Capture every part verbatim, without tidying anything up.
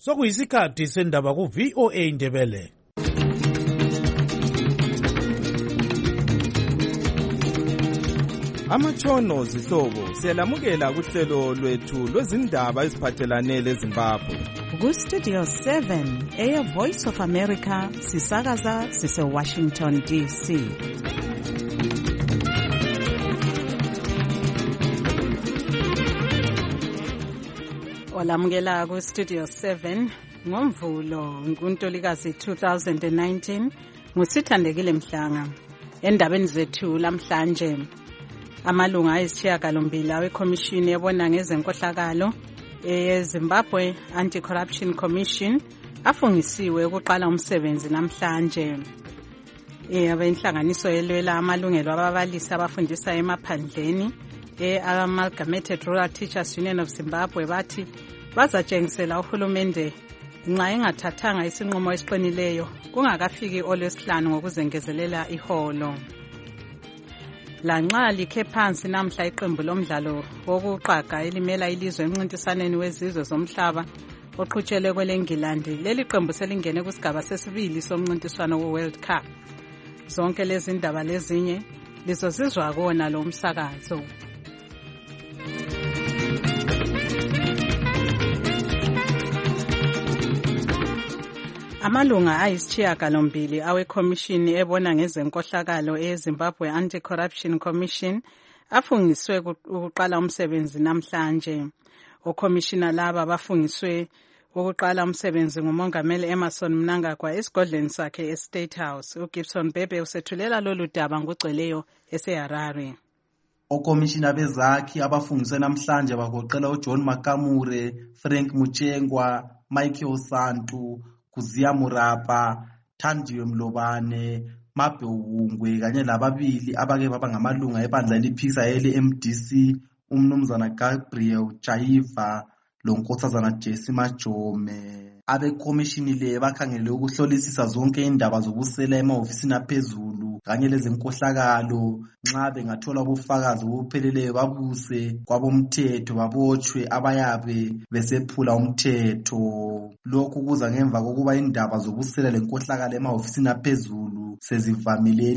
Sokuyisikhathi sendaba ku V O A Ndebele. Amatshono zihlobo siyalamukela kuhlelo lwethu lwezindaba eziphathelane leZimbabwe. Ku Studio seven, Air Voice of America, sisakaza sise Washington D C. Olamukela ku Studio seven ngoMvulo kuNtulikazi two thousand nineteen ngusithandekile Mhlanga. Endabeni zethu lamhlanje, amalunga ayisishiyagalombili awekhomishini ebona ngezenkohlakalo eZimbabwe Anti-Corruption Commission afungisiwe ukuqala umsebenzi namhlanje. Abenhlanganiso elwela amalungelo ababalisi abafundisa emaphandleni e-Amalgamated Rural Teachers Union of Zimbabwe bathi bazatshengisela uhulumende nxa engathathanga isinqumo esiqinileyo kungakafiki olwesihlanu ngokuzengezelela iholo. Lanxa likhe phansi namhla iqembu lomdlalo wokuqaga elimela ilizwe emncintisaneni wezizwe zomhlaba oqhutshelwe kweleNgilandi, leli qembu selingene kusigaba sesibili somncintiswano we-World Cup. Zonke lezi ndaba lezinye lizozizwa kona lo msakazo. Amalunga ayisishiyagalombili awekhomishini ebona ngezenkohlakalo eZimbabwe Anti-Corruption Commission afungiswe ukuqala umsebenzi namhlanje. Okhomishina laba bafungiswe ukuqala umsebenzi nguMongameli Emmerson Mnangagwa esigodleni sakhe eState House. uGibson Bebe usethulela lolu daba ngugcweleyo eseHarare. Okomishina bezakhi abafungiswe namhlanje bagoqela uJohn Makamure, Frank Muchengwa, Michael Santu, Kuziya Murapa, Thandiwe Mlobane, Mabe Ungwe kanye lababili abake baba ngamalunga ebandla eliphikisa ele M D C, umnumzana Gabriel Chaiva lonkosazana Jesse Majome. Abekhomishini le bakhangele ukuhlolisisa zonke indaba zobusela emahofisini aphezulu kanye lezenkohlakalo. Nxa bengathola ubufakazi obupheleleyo babuse kwabomthetho babotshwe abayabe besephula umthetho. Lokhu kuza ngemva kokuba indaba zobusela lenkohlakalo emahofisini aphezulu sezivamile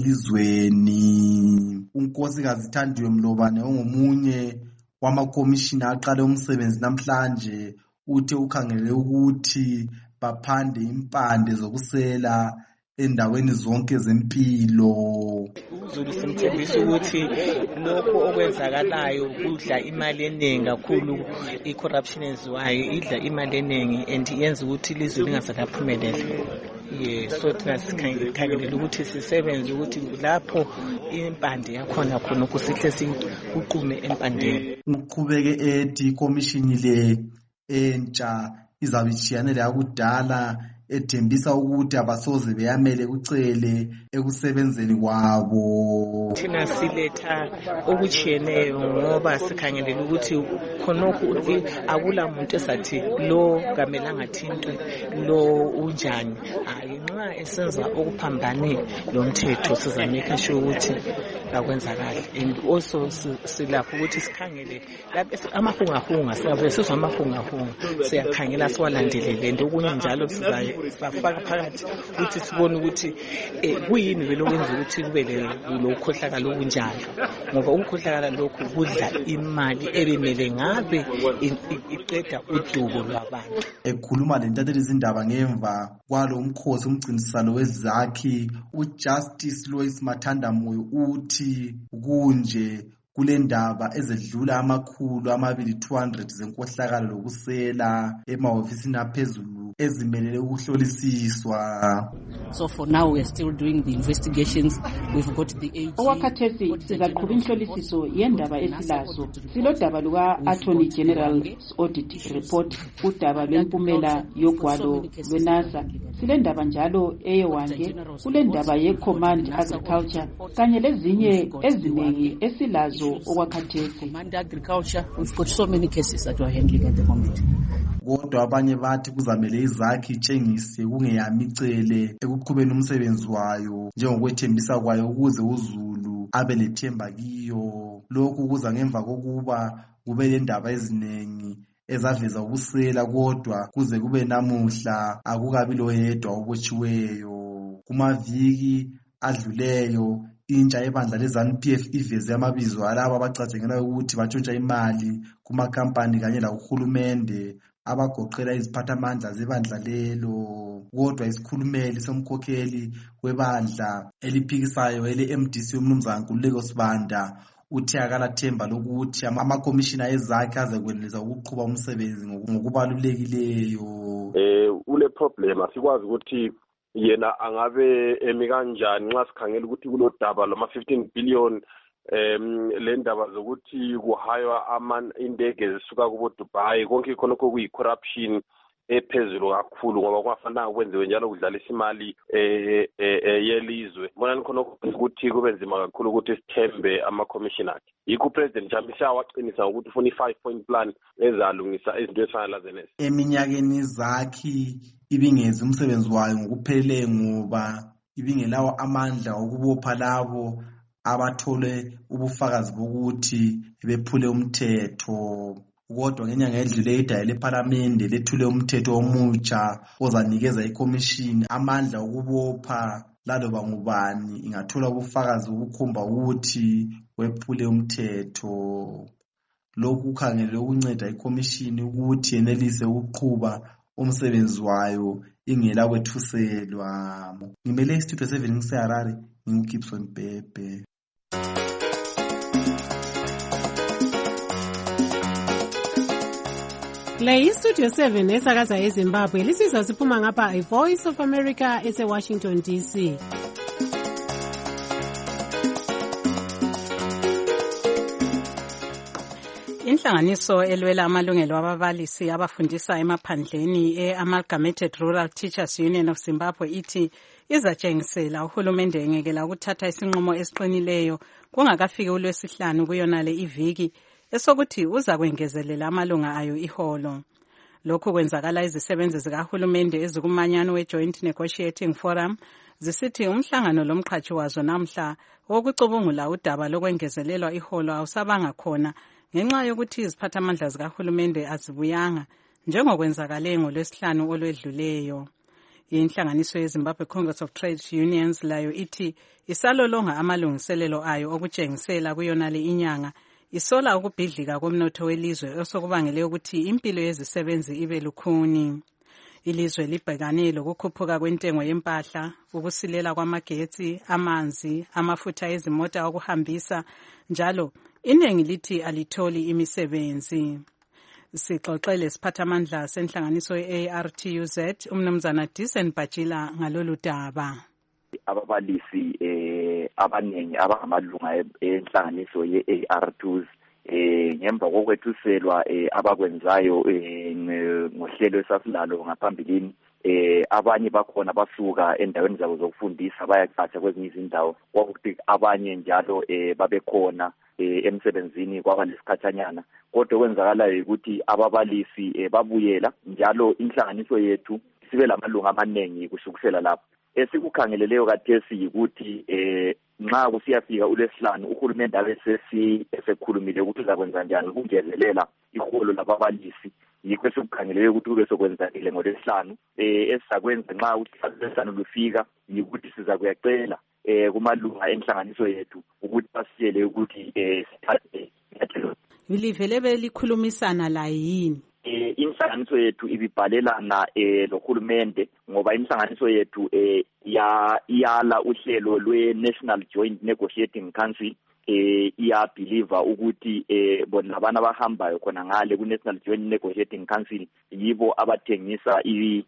elizweni. Unkosikazi Thandiwe Mlobane ongomunye wamakomishina aqale umsebenzi namhlanje uthe ukhangele ukuthi baphande impande zokusela endaweni zonke zempilo. Uzulu simthembisa ukuthi lokho okwenzakalayo kudla imali eningi kakhulu, i-corruption eziwayo idla imali eningi and yenza ukuthi ilizwe lingasakaphumeleli. Ye so thina sikhangelela ukuthi sisebenze ukuthi lapho impande yakhona khona kusihle siqume empandeni. Uqhubeke ethi ikomishini le entsha izabichiyanele yakudala ethembisa ukuthi abasoze beyamele kucele ekusebenzeni kwabo. Thina siletha okuchiyeneyo ngoba sikhangelela ukuthi khonokho akula muntu esathi lo kamelanga thintwe lo unjani. Hayi, nxa esenza okuphambane lo mthetho sizameka sure ukuthi akwenzakala. And also silapho ukuthi sikhangele lapho amahungahunga siyabe sizwa amahungahunga siyakhangela siwalandelele and okunye njalo sizayo bafaka phakathi ukuthi sibone ukuthi kuyini vele okwenza ukuthi kube lokukhohlakala okunjalo, ngoba ukukhohlakala lokhu kudla imali ebemele ngabe iqeda udubo lwabantu. Ekhuluma lentatheli izindaba ngemva kwalo umkhosi umgcinisalo wezakhi, uJustice Lois Mathandamoyo uthi kunje kule ndaba ezedlula amakhulu amabili two hundred zenkohlakalo lokusela emahofisini aphezulu ezimelele ukuhlolisiswa. So for now we are still doing the investigations. We've got the A G. Owakhathesi sizaqhuba inhlolisiso yendaba esilazo. Silodaba luka Attorney General's Audit Report, udaba lwempumela yogwalo lweNASA. Sile ndaba njalo eyewange kule ndaba ye-Command Agriculture kanye lezinye eziningi esilazo owakhathesi. Command Agriculture, we've got so many cases that we're handling at the moment. Kodwa abanye bathi kuzamele izakhi itshengise kungeyamicele ekuqhubeni umsebenzi wayo njengokwethembisa kwayo ukuze uZulu abe lethemba kiyo. Lokhu kuza ngemva kokuba kube lendaba eziningi ezaveza ubusela, kodwa kuze kube namuhla akukabi loyedwa obotshiweyo. Kumaviki adluleyo intsha ebandla le-ZANU P F iveze amabizo alabo abacatshangela ukuthi batshontsha imali kumakampani kanye lakuhulumende abagoqela iziphathamandla zebandla lelo. Kodwa isikhulumeli somkhokheli webandla eliphikisayo ele-M D C umnumzana Nkululeko Sibanda uthe akalathemba lokuthi amakomishina ezakhe azakwenelisa ukuqhuba umsebenzi ngokubalulekileyo. Eh ule problem asikwazi ukuthi yena angabe emi kanjani nxa sikhangela ukuthi kulodaba lama fifteen billion em le ndaba zokuthi kuhaywa ama indege zisuka kubo Dubai, konke khonokho kuyi corruption ephezulu kakhulu ngoba kwafanele kwenziwe njalo kudlalisa imali eh yelizwe. Bona khonokho ukuthi kube nzima kakhulu ukuthi sithembe ama commissioner akhe. Yikho president Chamisa waqinisa ukuthi ufuna i-five point plan ezalungisa izinto ezifana lazenezi. Eminyakeni zakhe ibingezi umsebenzi wayo ngokuphelele ngoba ibingelawo amandla okubopha labo abathole ubufakazi bokuthi bephule umthetho. Kodwa ngenyanga edlule idaya lePhalamende lethule umthetho omutsha ozanikeza ikomishini amandla okubopha laloba ngubani ingathola ubufakazi obukhomba ukuthi wephule umthetho. Lokhu kukhangelwe ukunceda ikomishini ukuthi yenelise ukuqhuba umsebenzi wayo ingela kwethuselwa. Ngimele istudio seven ngiseHarare, nginguGibson Bhebhe. Le iStudio seven esakaza eZimbabwe lisizwa siphuma ngapha iVoice of America eseWashington D C. Inhlanganiso elwela amalungelo ababalisi abafundisa emaphandleni e-Amalgamated Rural Teachers Union of Zimbabwe ithi izatshengisela uhulumende engekela ukuthatha isinqumo esiqinileyo kungakafiki uLwesihlanu kuyonale iviki esokuthi uza kwengezelela amalunga ayo iholo. Lokhu kwenzakala izisebenzi zikahulumende ezikumanyano we-Joint Negotiating Forum zisithi umhlangano lomqhatshi wazo namhla wokucubungula udaba lokwengezelelwa iholo awusabanga khona ngenxa yokuthi iziphathamandla zikahulumende azibuyanga njengokwenzakale ngoLwesihlanu olwedluleyo. Inhlanganiso yeZimbabwe Congress of Trade Unions layo ithi isalolonga amalungiselelo ayo okutshengisela kuyonale inyanga isola ukubhidlika komnotho welizwe osokubangele ukuthi impilo yezisebenzi ibe lukhuni. Ilizwe libhekane lokukhuphuka kwentengo yempahla, ukusilela kwamagetsi, amanzi, amafutha ezimota okuhambisa, njalo iningi lithi alitholi imisebenzi. Sixoxele siphathamandla senhlanganiso ye-A R T U Z umnumzana Disen Bajila ngalolu daba. Ababalisi eh abanengi abangamalunga enhlanganiso ye-A R T U Z eh ngemva kokwethuselwa eh abakwenzayo eh ngohlelo esasilalo ngaphambilini eh abanye bakhona basuka endaweni zabo zokufundisa bayacatsha kwezinye izindawo kwakuthi abanye njalo eh babekhona eh emsebenzini kwaba lesikhathanyana kodwa kwenzakalayo ukuthi ababalisi eh babuyela njalo inhlanganiso yethu sibe lamalunga amanengi kusukisela lapho. Esikukhangeleleyo kathesi ukuthi eh nxa kusiyafika uLwesihlanu uhulumende abesesi esekhulumile ukuthi uzakwenza njani ukungezelela iholo lababalisi. Yikho esikukhangelele ukuthi kube sokwenzakile ngoLwesihlanu eh esizakwenza nxa uLwesihlanu lufika yikuthi siza kuyacela eh kumalunga enhlanganiso yethu ukuthi basiyele ukuthi eh sithathe inyathelo. Vilivele belikhulumisana la yini? Eh inhlanganiso yethu ibibhalelana eh lohulumende ngoba inhlanganiso yethu eh ya iyala uhlelo lwe-National Joint Negotiating Council eh iya believe ukuthi eh bona labana abahambayo khona ngale ku-National Joint Negotiating Council yibo abathengisa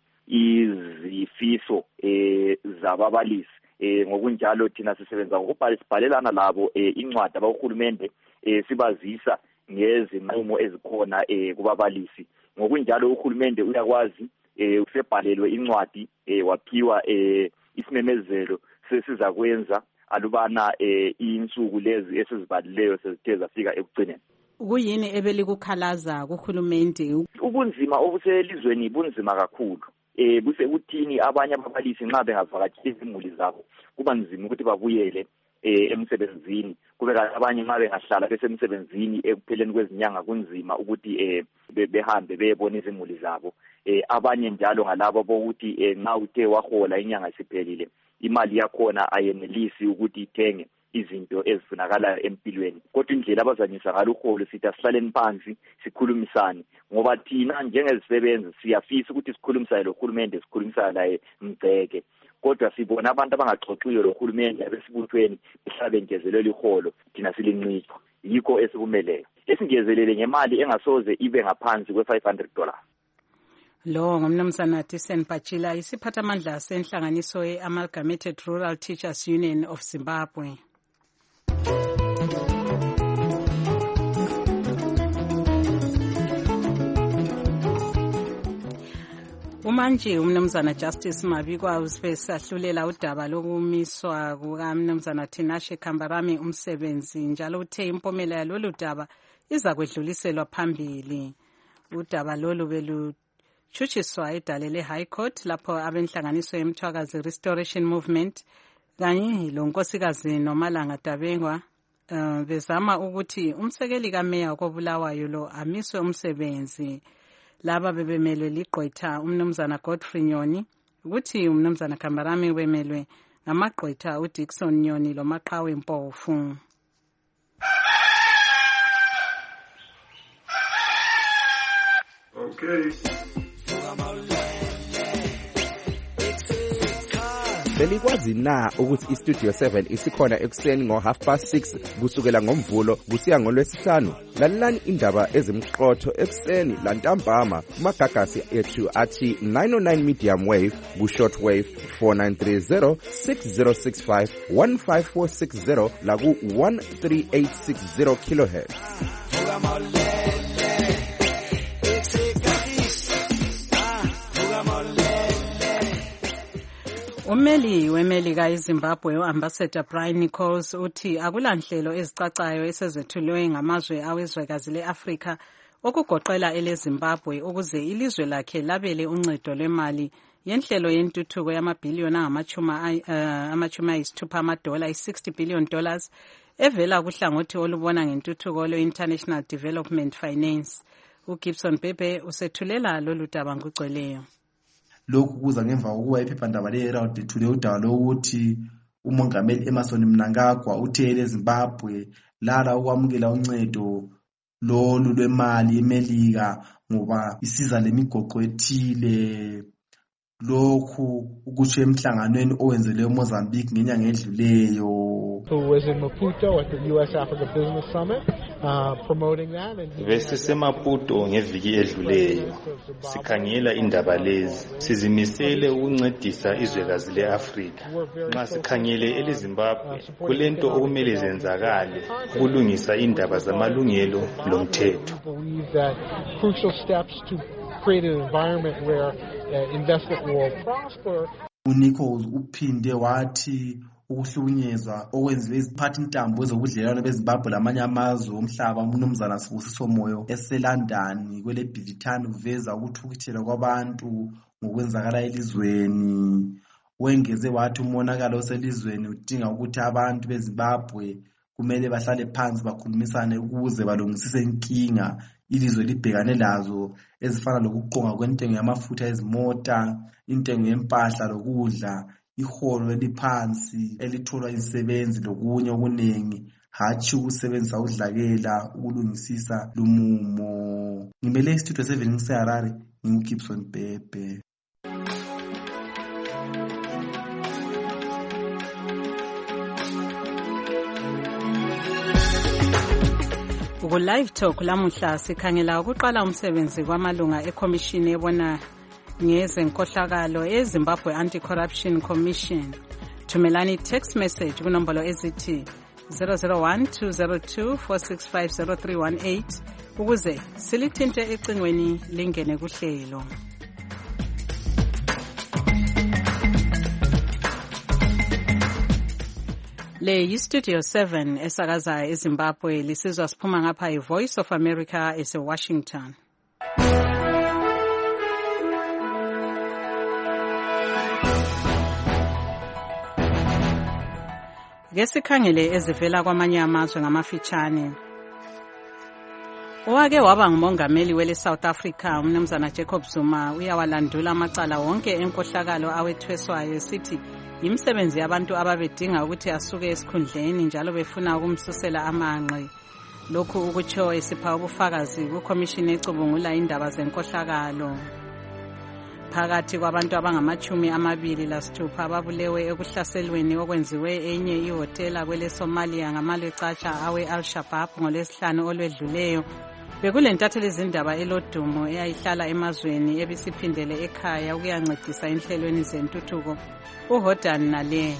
izifiso eh zababalisi. Eh ngokunjalo thina sisebenza ngokubhalelana labo eh incwadi abahulumende eh sibazisa ngezinqumo ezikhona eh kubabalisi. Ngokunjalo uhulumende uyakwazi eh usebhalelwe incwadi eh waphiwa eh isimemezelo sesiza kwenza alubana eh insuku lezi esizibalileyo sezithe zafika ekugcineni. Kuyini ebelikukhalaza kuhulumende? Ubunzima obuselizweni bunzima kakhulu. Eh buse kuthini abanye ababalisi nxa bengavakatshela izimuli zabo kuba nzima ukuthi babuyele eh emsebenzini kube kanti abanye uma bengahlala besemsebenzini ekupheleni kwezinyanga kunzima ukuthi eh behambe beyebona izimuli zabo. Eh abanye njalo ngalabo bokuthi eh nxa uthe wahola inyanga isiphelile imali yakhona ayenelisi ukuthi ithenge izinto ezifunakala empilweni. Kodwa indlela abazanyisa ngalo uholo sithi asihlaleni phansi sikhulumisane ngoba thina njengezisebenzi siyafisa ukuthi sikhulumisane lo hulumende sikhulumisana naye Mgceke. Kodwa sibona abantu abangaxoxiyo lo hulumende abesibuthweni behlabengezelwe iholo thina silincitho. Yikho esikumeleyo. Esingezelele ngemali engasoze ibe ngaphansi kwe five hundred dollars. Lo ngumnumzana Tisen Pachila isiphathamandla senhlanganiso ye-Amalgamated Rural Teachers Union of Zimbabwe. Umanje umnumzana Justice Mabikwa usesahlulela udaba lokumiswa kukamnumzana Tinashe Kambarami umsebenzi njalo uthe impomela yalolu daba iza kwedluliselwa phambili. Udaba lolu belu chuchiswa edalele High Court lapho abenhlanganiso yemthwakazi Restoration Movement kanye lo nkosikazi Nomalanga Dabengwa uh, bezama ukuthi umsekeli kameya kobulawayo lo amiswe umsebenzi. Laba bebemelwe ligqwetha umnumzana Godfrey Nyoni ukuthi umnumzana Kambarami bemelwe ngamagqwetha uDickson Nyoni lo maqhawe Mpofu. Okay. Belikwazi na ukuthi iStudio seven isikhona ekuseni ngo half past six kusukela ngomvulo kusiya ngolwesihlanu. Lalelani indaba ezimqotho ekuseni lantambama kumagagasi ethu athi nine oh nine medium wave ku short wave four nine three zero six zero six five one five four six zero la ku one three eight six zero kilohertz. Umeli wemelika eZimbabwe uAmbassador Brian Nichols uthi akulanhlelo ezicacayo esezethulwe ngamazwe awezwekazi leAfrika okugoqela eleZimbabwe ukuze ilizwe lakhe labele uncedo lwemali yenhlelo yentuthuko yamabhiliyoni angamachuma amachuma ayisithupha amadola i-sixty billion dollars evela kuhlangothi olubona ngentuthuko lwe-International Development Finance. uGibson Bebe usethulela lolu daba ngugcweleyo. Lokhu kuza ngemva kokuba iphephandaba le-Herald lethule udaba lokuthi umongameli Emmerson Mnangagwa uthele eZimbabwe lala ukwamukela uncedo lolu lwemali eMelika ngoba isiza lemigoqo ethile. Lokhu ukutsho emhlanganweni owenzelwe eMozambique ngenyanga edluleyo. Who was in Maputo at the U S Africa Business Summit uh, promoting that. Besise Maputo ngeviki edluleyo sikhangela indaba lezi sizimisele ukuncedisa izwekazi leAfrika. Nxa sikhangele eleZimbabwe kulento okumele zenzakale ukulungisa indaba zamalungelo lomthetho. Crucial steps to create an environment where uh, investment will prosper. uNichols uphinde wathi ukuhlukunyezwa okwenziwe iziphatha intambo ezobudlelwano beZimbabwe lamanye amazwe omhlaba umnumzana Sibusiso Moyo eseLondon kwele Bivitani uveza ukuthukuthela kwabantu ngokwenzakala elizweni. Wengeze wathi umonakalo oselizweni udinga ukuthi abantu beZimbabwe kumele bahlale phansi bakhulumisane ukuze balungisise inkinga ilizwe libhekane lazo ezifana lokuqonga kwentengo yamafutha ezimota, intengo yempahla lokudla, iholo eliphansi elitholwa izisebenzi lokunye okuningi, hatshi ukusebenzisa udlakela ukulungisisa lumumo. Ngimele iStudio seven ngiseHarare, nginguGibson Bebe. Ku live talk lamuhla sikhangela ukuqala umsebenzi kwamalunga eCommission ebona ngezenkohlakalo eZimbabwe Anti-Corruption Commission. Thumelani text message kunombolo ezithi zero zero one two zero two four six five zero three one eight ukuze silithinte ecingweni lingene kuhlelo. Le yiStudio seven esakaza eZimbabwe lisizwa siphuma ngapha iVoice of America eseWashington. Ke sikhangele ezivela kwamanye amazwe ngamafitshane. Owake waba ngumongameli wele South Africa umnumzana Jacob Zuma uyawalandula amacala wonke enkohlakalo awethweswayo sithi yimsebenzi yabantu ababedinga ukuthi asuke esikhundleni njalo befuna ukumsusela amanqe. Lokhu ukutsho esipha ubufakazi kukomishini ecubungula indaba zenkohlakalo. Phakathi kwabantu abangamachumi amabili lasithupha ababulewe ekuhlaselweni okwenziwe enye ihotela kwele Somalia ngamalwecatsha awe Al-Shabaab ngolesihlanu olwedluleyo. Bekulentatheli izindaba elodumo eyayihlala emazweni ebisiphindele ekhaya ukuyancedisa enhlelweni zentuthuko uHodan Nale.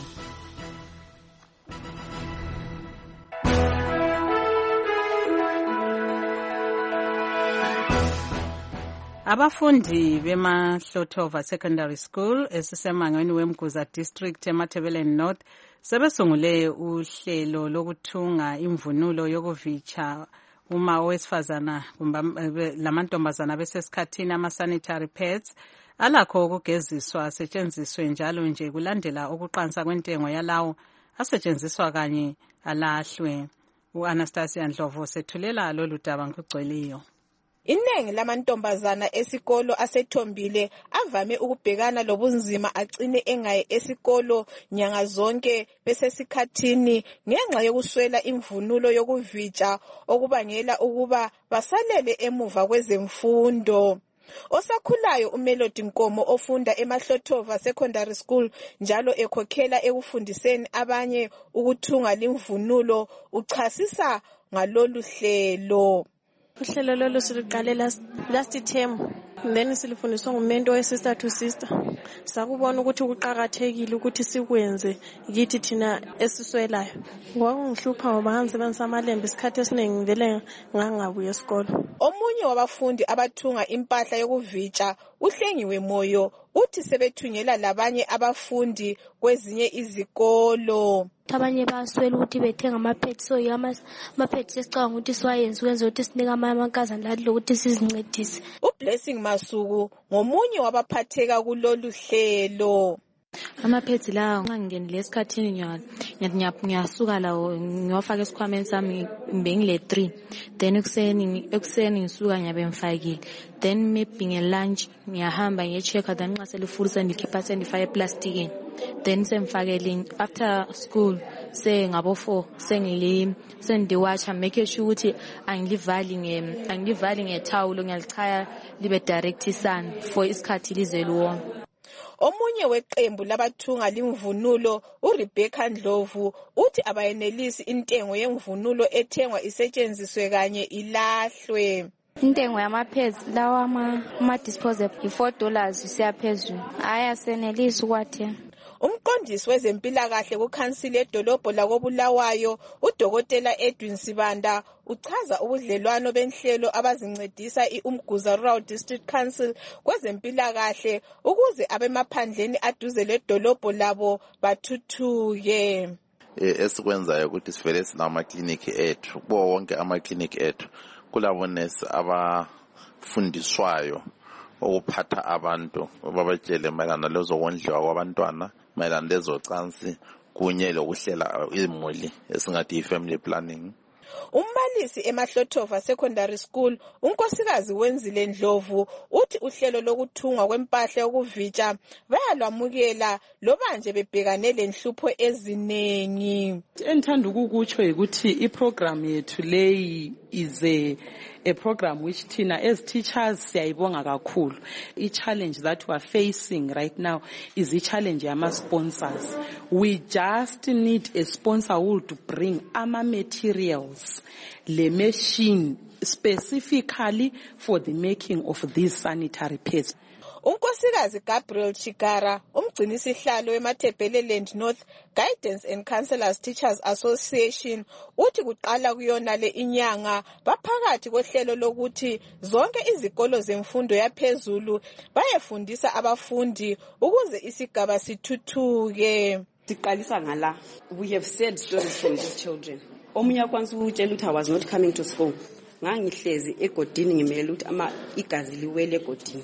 Abafundi bemaHlotova Secondary School esisemangweni weMguza District eMatabeleland North sebesungule uhlelo lokuthunga imvunulo yokuvitsha uma owesifazana lamantombazana besesikhathini ama-sanitary pads alakho ukugeziswa asetshenziswe njalo nje kulandela ukuqansa kwentengo yalawo asetshenziswa kanye alahlwe. U-Anastasia Ndlovu sethulela lolu daba ngokugcweleyo. Inengi lamantombazana esikolo asethombile avame ukubhekana lobunzima agcine engaye esikolo nyanga zonke besesikhathini ngenxa yokuswela imvunulo yokuvitsha okubangela ukuba basalele emuva kwezemfundo. Osakhulayo uMelody Nkomo ofunda emaHlotova Secondary School njalo ekhokhela ekufundiseni abanye ukuthunga limvunulo uchasisa ngalolu hlelo. Uhlelo lolu siluqale last last term then silifundiswa ngumento we sister to sister. Sakubona ukuthi kuqhakathekile ukuthi sikwenze kithi thina esiswelayo. Kwakungihlupha ngoba ngisebenzisa amalembe isikhathi esiningi vele ngangabuye esikolo. Omunye wabafundi abathunga impahla yokuvitsha uHlengiwe Moyo uthi sebethungela labanye abafundi kwezinye izikolo. Abanye baswela ukuthi bethenga ama-pads so ama-pads esicabanga ukuthi siwayenze ukwenza ukuthi sinike amankazana ladlo ukuthi sizincedise. uBlessing Masuku ngomunye wabaphatheka kulolu hlelo. Ama-pads la ngangingenile esikhathini nyalo ngiyasuka lawo ngiyofaka esikhwameni sami ngibengile three then ekuseni ekuseni ngisuka ngiyabe ngifakile then maybe ngelunch ngiyahamba ngiye-check-a then nxa selifull sendikhipha sendifake eplastikini then sengifakele after school sengabo four sengili sendiwacha make sure ukuthi angilivali nge angilivali ngethawulo ngiyalichaya libe direct sun for isikhathi lize liwoma. Omunye weqembu labathunga limvunulo uRebecca Ndlovu uthi abayenelisi intengo yemvunulo ethengwa isetshenziswe kanye ilahlwe. Intengo yama-pads lawa ama-disposable i-four dollars isiyaphezulu ayasenelisi ukwathenga. Umqondisi wezempilakahle kukhansili edolobho lakobulawayo udokotela Edwin Sibanda uchaza ubudlelwano benhlelo abazincedisa iUmguza Rural District Council kwezempilakahle ukuze abemaphandleni aduze ledolobho labo bathuthuke. Esikwenzayo ukuthi sivele sinama-clinic ethu kubo wonke ama-clinic ethu kulabo nurse abafundiswayo ukuphatha abantu babatshele mayelana lezokondliwa kwabantwana mayelana lezocansi kunye lokuhlela imuli esingathi i-family planning. Umbalisi emaHlotova Secondary School unkosikazi Wenzile Ndlovu uthi uhlelo lokuthungwa kwempahla yokuvitsha bayalwamukela loba nje bebhekane lenhlupho ezinengi. Enthanda ukukutsho ukuthi iprogram yethu leyi is a a program which Tina as teachers siyayibonga kakhulu. I challenge that we are facing right now is a challenge yama sponsors. We just need a sponsor who will bring ama materials, le machine specifically for the making of these sanitary pads. Unkosikazi Gabriel Chigara umgcinisihlalo weMatabeleland North Guidance and Counselors Teachers Association uthi kuqala kuyona le inyanga baphakathi kohlelo lokuthi zonke izikolo zemfundo yaphezulu bayefundisa abafundi ukuze isigaba sithuthuke. Siqalisa ngala, we have said stories from these children. Omunye kwanza ukutshela ukuthi I was not coming to school. Ngangihlezi egodini ngimele ukuthi ama igazi liwele egodini.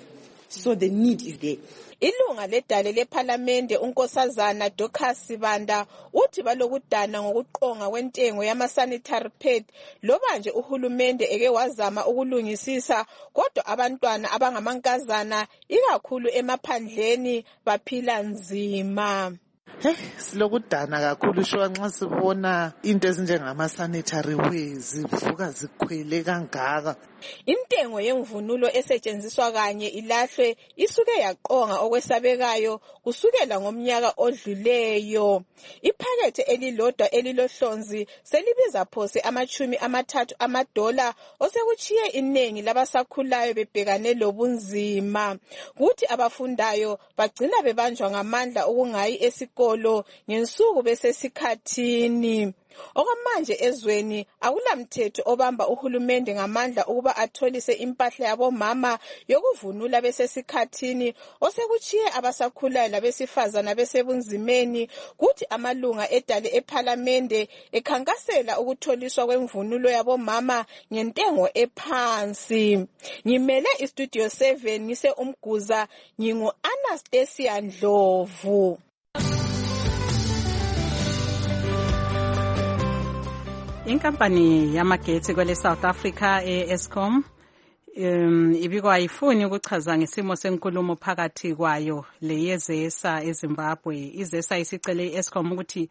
So the need is there. Ilunga ledale lephalamende unkosazana Dorcas Sibanda uthi balokudana ngokuqonga kwentengo yama-sanitary pad loba nje uhulumende eke wazama ukulungisisa kodwa abantwana abangamankazana ikakhulu emaphandleni baphila nzima. Hey, silokudana kakhulu sho nxa sibona into ezinjengama-sanitary ways zivuka zikhwele kangaka. Intengo yemvunulo esetshenziswa kanye ilahlwe isuke yaqonga okwesabekayo kusukela ngomnyaka odluleyo. Iphakethe elilodwa elilohlonzi selibiza phose amachumi amathathu amadola osekuchiye inengi labasakhulayo bebhekane lobunzima. Kuthi abafundayo bagcina bebanjwa ngamandla ukungayi esikolo ngensuku besesikhathini. Okwamanje ezweni akulamthetho obamba uhulumende ngamandla ukuba atholise impahla yabomama yokuvunula besesikhathini osekuchiye abasakhulayo labesifazana besebunzimeni. Kuthi amalunga edale ephalamende ekhankasela ukutholiswa kwemvunulo yabomama ngentengo ephansi. Ngimele istudio seven ngise umguza ngingu Anastasia Ndlovu. Inkampani yamagetsi kwele South Africa e-Eskom um ibikwa ayifuni ukuchaza ngesimo senkulumo phakathi kwayo leyezesa eZimbabwe. Izesa isicele i-Eskom ukuthi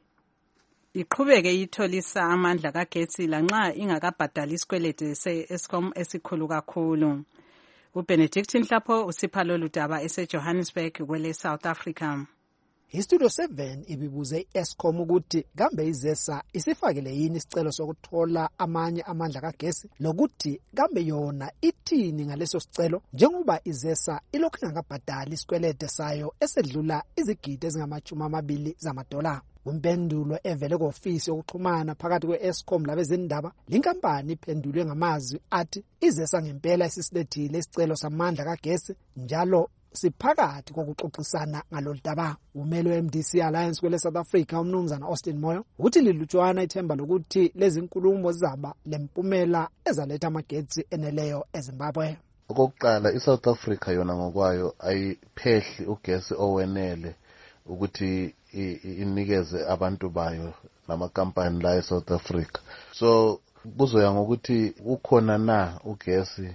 iqhubeke itholisa amandla kagetsi lanxa ingakabhadali isikwelede se-Eskom esikhulu kakhulu. uBenedict Nhlapho usipha lolu daba eseJohannesburg kwele South Africa. Istudio seven ibibuze i-Eskom ukuthi kambe izesa isifakele yini isicelo sokuthola amanye amandla kagesi lokuthi kambe yona ithini ngaleso sicelo njengoba izesa ilokhu ingakabhadali isikwelede sayo esedlula izigidi ezingamachumi amabili zamadola. Umpendulo evele ku-ofisi yokuxhumana phakathi kwe-Eskom labezindaba, linkampani iphendulwe ngamazwi athi izesa ngempela isisilethile isicelo samandla kagesi njalo siphakathi kokuxoxisana ngalolu daba. Umelo we-M D C Alliance kwele South Africa umnumzana Austin Moyo uthi lilutshwana ithemba lokuthi lezi nkulumo zaba lempumela ezaletha amagetsi eneleyo eZimbabwe. Okokuqala iSouth Africa yona ngokwayo ayiphehli ugesi owenele ukuthi inikeze abantu bayo namakampani la eSouth Africa. So kuzoya ngokuthi ukhona na ugesi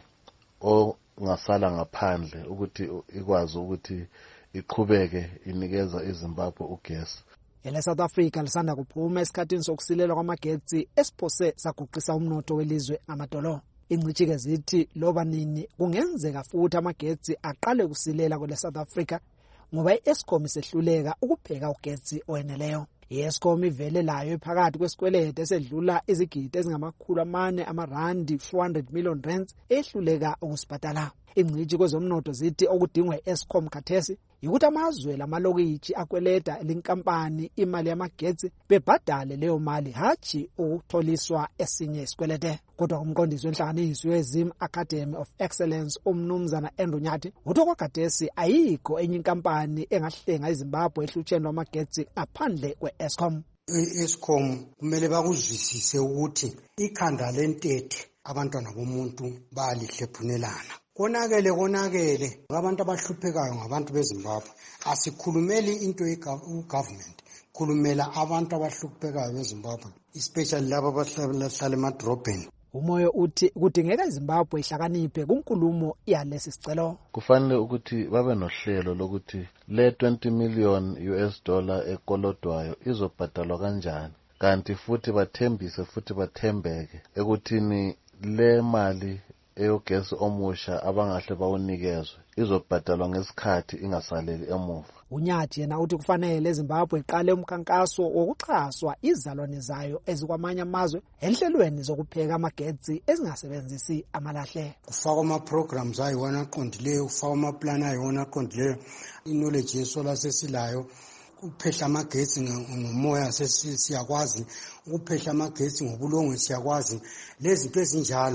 o ngasala ngaphandle ukuthi ikwazi ukuthi iqhubeke inikeza iZimbabwe ugesi. Ele South Africa lisanda kuphuma esikhathini sokusilela kwamagetsi esiphose saguqisa umnotho welizwe ngamadolo. Ingcitshike zithi loba nini kungenzeka futhi amagetsi aqale kusilela kwele South Africa ngoba i-Eskom isehluleka ukubheka ugesi oweneleyo. I-Eskom ivele layo ephakathi kwesikwelede esedlula izigidi ezingamakhulu amane amarandi four hundred million rands ehluleka ukusibhadala. Ingcitshi kwezomnotho zithi okudingwa i-Eskom khathesi ukuthi amazwe lamalokitshi akweleda linkampani imali yamagetsi bebhadale leyo mali hachi ukutholiswa esinye isikwelede. Kodwa umqondisi wenhlanganiso yeZim Academy of Excellence umnumzana Andrew Nyathi uthi okwakhathesi ayikho enye inkampani engahlenga iZimbabwe ehlutsheni lwamagetsi ngaphandle kwe-Eskom. I-Eskom kumele bakuzwisise ukuthi ikhanda lentethe abantwana bomuntu balihlephunelana. Konakele konakele abantu abahluphekayo ngabantu beZimbabwe. Asikhulumeli into ye-government, khulumela abantu abahluphekayo beZimbabwe, especially labo abahlala emadrobheni. Umoyo uthi kudingeka iZimbabwe ihlakaniphe kunkulumo yalesi sicelo. Kufanele ukuthi babe nohlelo lokuthi le twenty million U S dollar ekolodwayo izobhadalwa kanjani, kanti futhi bathembise futhi bathembeke ekuthini le mali eyogesi omusha abangahle bawunikezwe izobhadalwa ngesikhathi ingasaleli emuva. Unyathi yena uthi kufanele eZimbabwe iqale umkhankaso wokuxhaswa izalwane zayo ezikwamanye amazwe enhlelweni zokupheka amagetsi ezingasebenzisi amalahle. Kufakwa ama-programs ayiwona aqondileyo, kufakwa ama-plan ayiwona aqondileyo, i-knowledge yesola sesilayo, ukuphehla amagetsi ngomoya siyakwazi, ukuphehla amagetsi ngobulongwe siyakwazi, lezi zinto ezinjalo.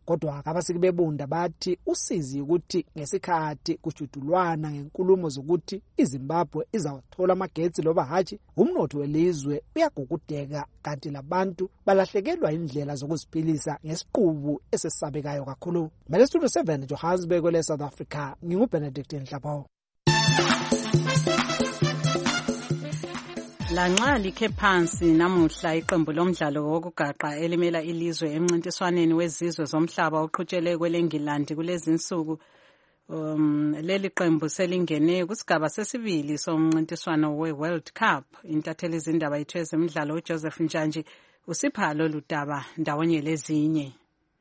kodwa abasiki bebunda bathi usizi ukuthi ngesikhathi kujudulwana ngenkulumo zokuthi iZimbabwe izawuthola amagetsi loba hatshi umnotho welizwe uyagugudeka kanti labantu balahlekelwa indlela zokuziphilisa ngesiqubu esesabekayo kakhulu. Mele Studio seven Johannesburg le South Africa, nginguBenedict Nhlapho. Lanxa likhe phansi namuhla iqembu lomdlalo wokugaqa elimela ilizwe emncintiswaneni wezizwe zomhlaba oqhutshele kwelengilandi kulezi insuku, um leli qembu selingene kusigaba sesibili somncintiswano we-World Cup. Intatheli izindaba yethu ezemidlalo uJoseph Njanji usipha lolu daba ndawonye lezinye.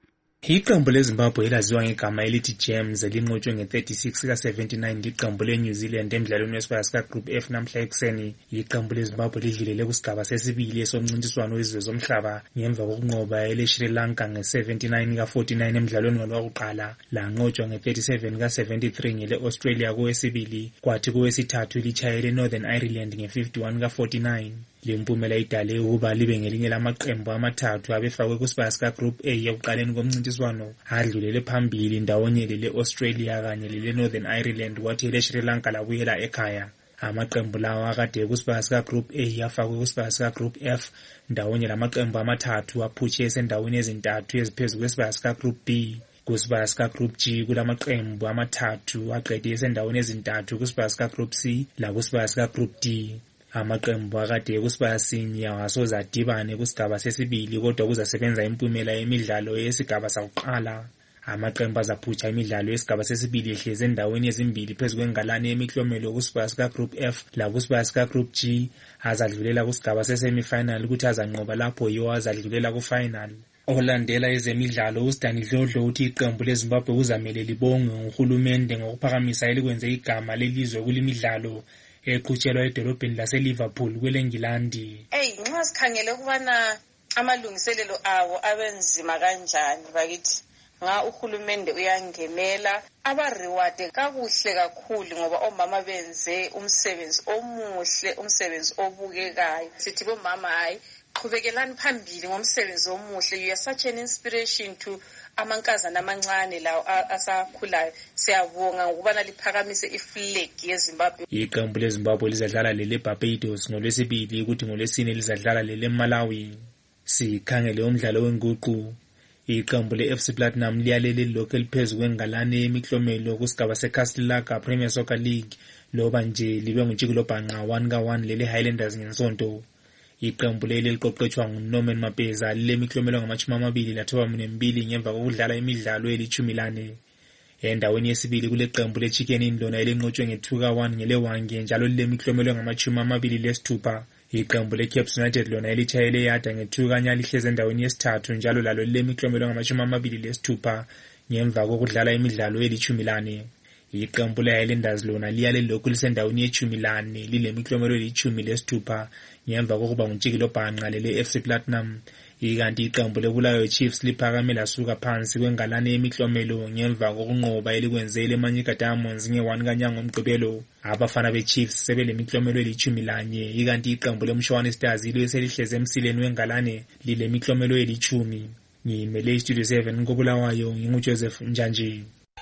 Iqembu leZimbabwe elaziwa ngegama elithi Gems elinqotshwe nge-thirty-six ka seventy-nine liqembu leNew Zealand emidlalweni wesibaya Group F namhla ekuseni. Iqembu leZimbabwe lidlulele kusigaba sesibili somncintiswano wezizwe zomhlaba ngemva kokunqoba ele-Sri Lanka nge-seventy-nine ka forty-nine emidlalweni wokuqala, lanqotshwa nge-thirty-seven ka seventy-three ngele-Australia kowesibili, kwathi kowesithathu litshayele Northern Ireland nge-fifty-one ka forty-nine. Lempumela idale ukuba libe ngelinye lamaqembu amathathu abefakwe kusibaya Group A ekuqaleni komncintiswano adlulele phambili ndawonye lele-Australia kanye lele-Northern Ireland, kwathi ele-Sri Lanka labuyela ekhaya. Amaqembu lawa akade kusibaya Group A afakwe kusibaya Group F ndawonye lamaqembu amathathu aphutshe esendaweni ezintathu eziphezu kwesibaya Group B. Kusibaya Group G kulamaqembu amathathu aqede esendaweni ezintathu kusibaya Group C lakusibaya Group D. Amaqembu akade kusibaya sinye asoza adibane kusigaba sesibili, kodwa kuzasebenza impumela yemidlalo yesigaba sakuqala. Amaqembu azaphutsha imidlalo yesigaba sesibili ehleze endaweni ezimbili phezu kwengalane yemiklomelo kusibaya Group F lakusibaya Group G, azadlulela kusigaba sesemifinal ukuthi azanqoba lapho yiwo azadlulela kufinal. Olandela ezemidlalo uStani Dlodlo uthi iqembu leZimbabwe kuzamele libonge uhulumende ngokuphakamisa elikwenze igama lelizwe kulimidlalo eqhutshelwa edolobheni lase-Liverpool kwelengilandi. Hey, nxa sikhangele ukubana amalungiselelo awo abenzima kanjani bakithi, nga uhulumende uyangenela abareward kakuhle kakhulu ngoba omama benze umsebenzi omuhle, umsebenzi obukekayo. Sithi bomama hayi qhubekelani phambili ngomsebenzi omuhle. You are such an inspiration to amankazana amancane lawo asakhulayo. Siyabonga ngokubana liphakamise iflag yeZimbabwe. Iqembu leZimbabwe lizadlala lele Barbados ngolwesibili ukuthi ngolwesine lizadlala lele Malawi. Sikhangele umdlalo wenguqu. Iqembu le-F C Platinum liyalele lokho eliphezu kwengalane yemiklomelo kusigaba seCastlelaga Premier Soccer League loba nje libe ngutshikilo bhanqa one ka one lele Highlanders ngensonto. Iqembu leli liqoqetshwa nguNorman Mapeza lemiklomelo ngamachumi amabili lathoba mbili ngemva kokudlala imidlalo elithumi lane. Endaweni yesibili kule qembu leChicken Inn lona elinqotshwe nge-two ka one ngelewange njalo lilemiklomelo ngamachumi amabili lesithupha. Iqembu leCaps United lona elitshayele yada nge-two kanya lihleze endaweni yesithathu njalo lalo lilemiklomelo ngamachumi amabili lesithupha ngemva kokudlala imidlalo elithumi lane. Iqembu le-Highlanders lona liyale lokhu lisendaweni yethumi lane lilemiklomelo elithumi lesithupha ngemva kokuba ngutshikilo bhanqa lele-F C Platinum. Ikanti iqembu leBulawayo Chiefs liphakame lasuka phansi kwengalane yemiklomelo ngemva kokunqoba elikwenze leManyika Diamonds nge-one kanyanga ngomgqibelo. Abafana beChiefs sebelemiklomelo elithumi lanye, ikanti iqembu leMshowane Stars ilo selihleze emsileni wengalane lilemiklomelo elithumi. Ngimele Studio seven koBulawayo, nginguJoseph Njanji.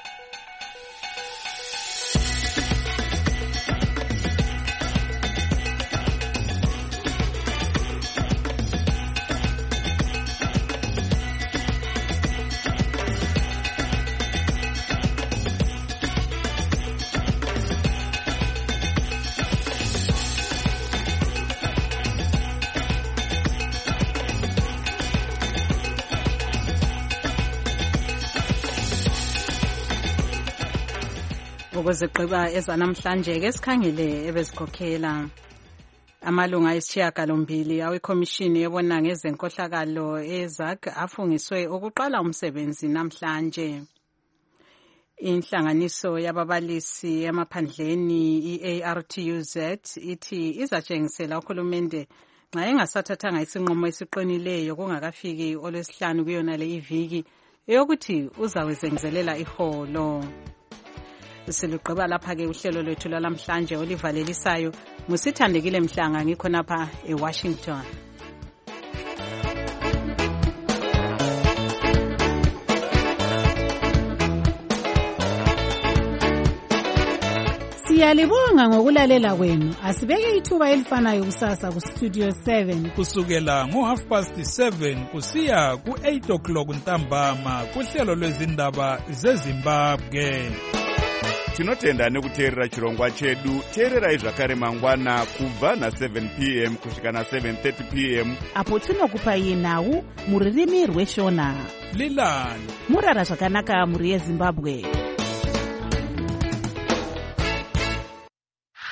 Ukuzigqiba ezanamhlanje ke sikhangele ebezikhokhela amalunga ayisishiyagalombili awekhomishini ebona ngezenkohlakalo eZAG afungiswe ukuqala umsebenzi namhlanje. Inhlanganiso yababalisi emaphandleni i-A R T U Z ithi izatshengisela uhulumende nxa engasathathanga isinqumo esiqinileyo kungakafiki olwesihlanu kuyona le iviki eyokuthi uzawezengezelela iholo. Siluqaba lapha ke uhlelo lwethu lwalamhlanje olivalelisayo musithandekile Mhlanga ngikhonapha eWashington. Siyalibonga ngokulalela kwenu. Asibeke ithuba elifanayo kusasa ku Studio seven kusukela ngo half past seven kusiya ku eight o'clock ntambama kuhlelo lwezindaba zeZimbabwe. Tinotenda nekuteerera chirongwa chedu. Teererai zvakare mangwana kubva na seven p m kusvika na seven thirty p m apo tinokupai nhau mururimi rweshona. Lilani murara zvakanaka muri yeZimbabwe.